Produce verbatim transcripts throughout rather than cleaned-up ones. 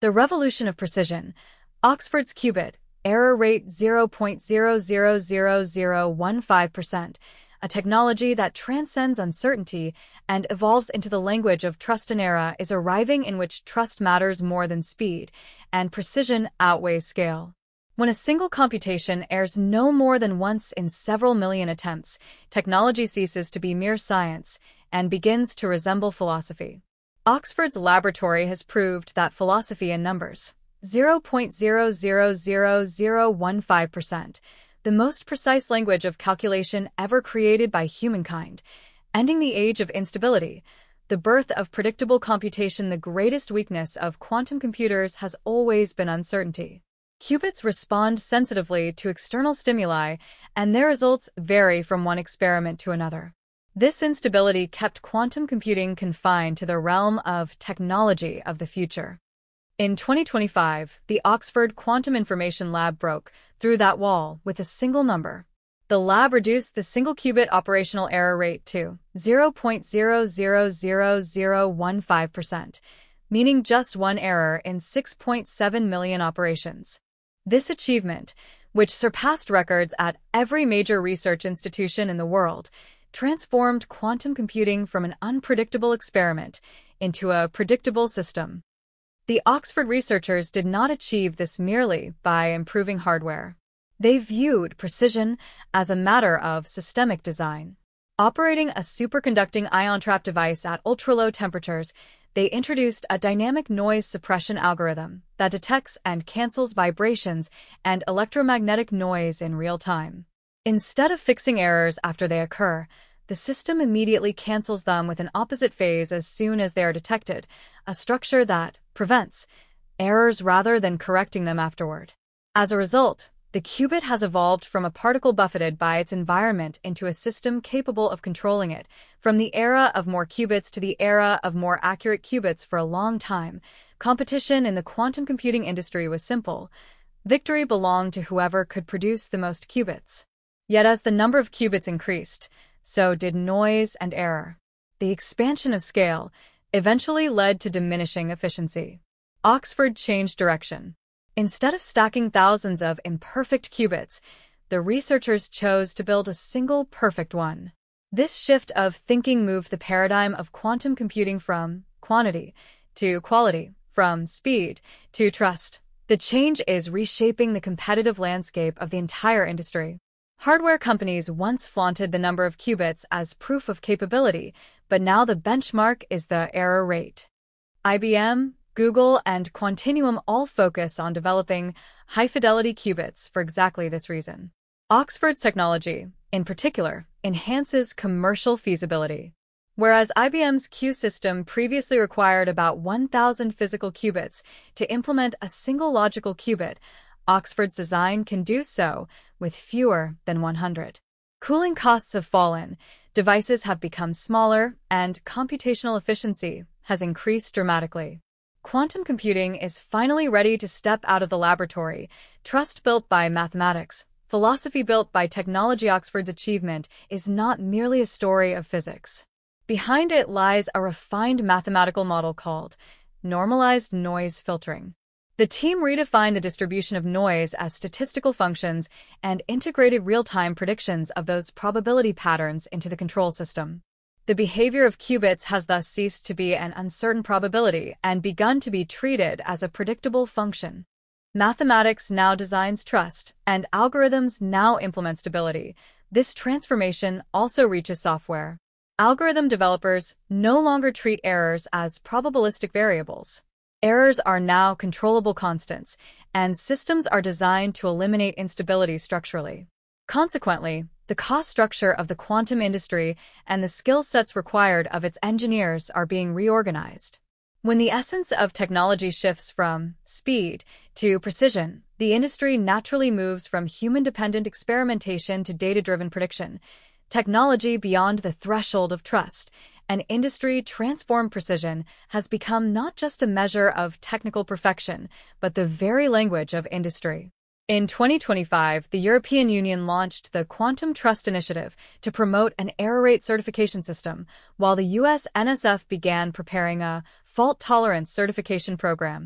The revolution of precision. Oxford's qubit, error rate zero point zero zero zero zero one five percent, a technology that transcends uncertainty and evolves into the language of trust. An era is arriving in which trust matters more than speed, and precision outweighs scale. When a single computation errs no more than once in several million attempts, technology ceases to be mere science and begins to resemble philosophy. Oxford's laboratory has proved that philosophy in numbers, zero point zero zero zero zero one five percent, the most precise language of calculation ever created by humankind, ending the age of instability, the birth of predictable computation. The greatest weakness of quantum computers has always been uncertainty. Qubits respond sensitively to external stimuli, and their results vary from one experiment to another. This instability kept quantum computing confined to the realm of technology of the future. In twenty twenty-five, the Oxford Quantum Information Lab broke through that wall with a single number. The lab reduced the single qubit operational error rate to zero point zero zero zero zero one five percent, meaning just one error in six point seven million operations. This achievement, which surpassed records at every major research institution in the world, transformed quantum computing from an unpredictable experiment into a predictable system. The Oxford researchers did not achieve this merely by improving hardware. They viewed precision as a matter of systemic design. Operating a superconducting ion trap device at ultra-low temperatures, they introduced a dynamic noise suppression algorithm that detects and cancels vibrations and electromagnetic noise in real time. Instead of fixing errors after they occur, the system immediately cancels them with an opposite phase as soon as they are detected, a structure that prevents errors rather than correcting them afterward. As a result, the qubit has evolved from a particle buffeted by its environment into a system capable of controlling it. From the era of more qubits to the era of more accurate qubits, for a long time, competition in the quantum computing industry was simple. Victory belonged to whoever could produce the most qubits. Yet as the number of qubits increased, so did noise and error. The expansion of scale eventually led to diminishing efficiency. Oxford changed direction. Instead of stacking thousands of imperfect qubits, the researchers chose to build a single perfect one. This shift of thinking moved the paradigm of quantum computing from quantity to quality, from speed to trust. The change is reshaping the competitive landscape of the entire industry. Hardware companies once flaunted the number of qubits as proof of capability, but now the benchmark is the error rate. I B M, Google, and Quantinuum all focus on developing high-fidelity qubits for exactly this reason. Oxford's technology, in particular, enhances commercial feasibility. Whereas I B M's Q system previously required about one thousand physical qubits to implement a single logical qubit, Oxford's design can do so with fewer than one hundred. Cooling costs have fallen, devices have become smaller, and computational efficiency has increased dramatically. Quantum computing is finally ready to step out of the laboratory, trust built by mathematics, philosophy built by technology. Oxford's achievement is not merely a story of physics. Behind it lies a refined mathematical model called normalized noise filtering. The team redefined the distribution of noise as statistical functions and integrated real-time predictions of those probability patterns into the control system. The behavior of qubits has thus ceased to be an uncertain probability and begun to be treated as a predictable function. Mathematics now designs trust, and algorithms now implement stability. This transformation also reaches software. Algorithm developers no longer treat errors as probabilistic variables. Errors are now controllable constants, and systems are designed to eliminate instability structurally. Consequently, the cost structure of the quantum industry and the skill sets required of its engineers are being reorganized. When the essence of technology shifts from speed to precision, the industry naturally moves from human-dependent experimentation to data-driven prediction. Technology beyond the threshold of trust, an industry-transformed precision, has become not just a measure of technical perfection, but the very language of industry. In twenty twenty-five, the European Union launched the Quantum Trust Initiative to promote an error rate certification system, while the U S N S F began preparing a fault tolerance certification program.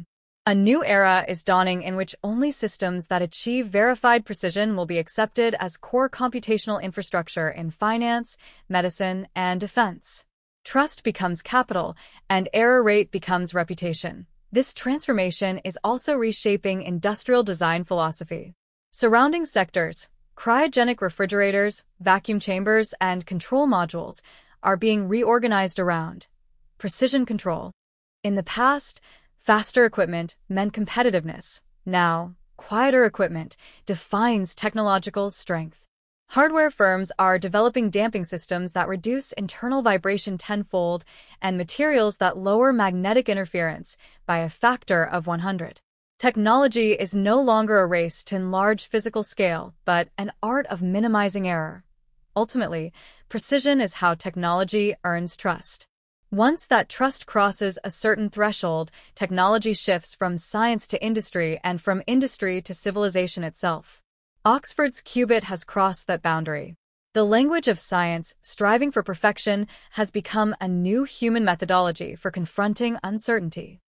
A new era is dawning in which only systems that achieve verified precision will be accepted as core computational infrastructure in finance, medicine, and defense. Trust becomes capital, and error rate becomes reputation. This transformation is also reshaping industrial design philosophy. Surrounding sectors, cryogenic refrigerators, vacuum chambers, and control modules are being reorganized around precision control. In the past, faster equipment meant competitiveness. Now, quieter equipment defines technological strength. Hardware firms are developing damping systems that reduce internal vibration tenfold and materials that lower magnetic interference by a factor of one hundred. Technology is no longer a race to enlarge physical scale, but an art of minimizing error. Ultimately, precision is how technology earns trust. Once that trust crosses a certain threshold, technology shifts from science to industry and from industry to civilization itself. Oxford's qubit has crossed that boundary. The language of science, striving for perfection, has become a new human methodology for confronting uncertainty.